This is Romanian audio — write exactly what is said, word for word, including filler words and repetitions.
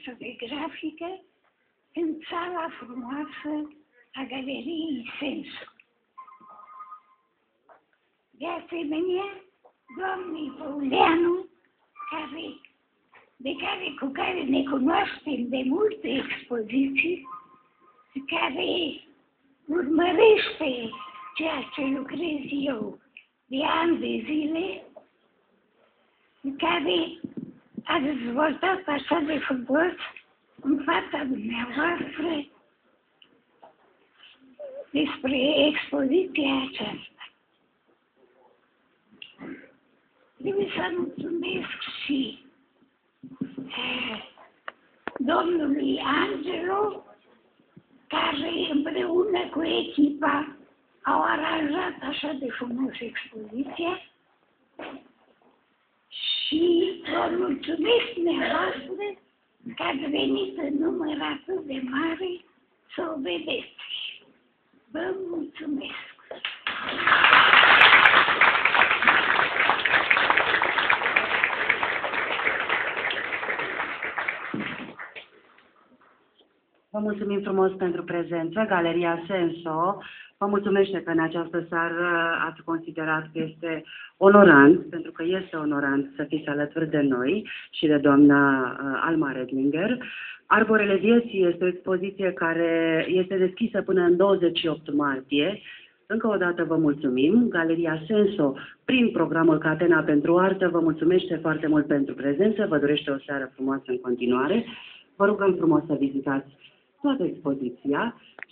noastră de grafică în sala frumoasă a Galeriei Sensu. De asemenea, doamnei Păuleanu, care, de care, cu care ne cunoaștem de multe expoziții, care urmărește ceea ce lucrez eu de ani de zile, care a dezvoltat așa de frumos în fața dumneavoastră despre expoziția aceasta. Trebuie să mulțumesc și eh, domnului Angelo, care împreună cu echipa au aranjat așa de frumos expoziția, și vă mulțumesc dumneavoastră că ați venit în număr atât de mare să o vedeți. Vă mulțumesc! Vă mulțumim frumos pentru prezență. Galeria Senso vă mulțumește că în această seară ați considerat că este onorant, pentru că este onorant să fiți alături de noi și de doamna Alma Redlinger. Arborele Vieții este o expoziție care este deschisă până în douăzeci și opt martie. Încă o dată vă mulțumim. Galeria Senso, prin programul Catena pentru Artă, vă mulțumește foarte mult pentru prezență, vă dorește o seară frumoasă în continuare. Vă rugăm frumos să vizitați toată expoziția.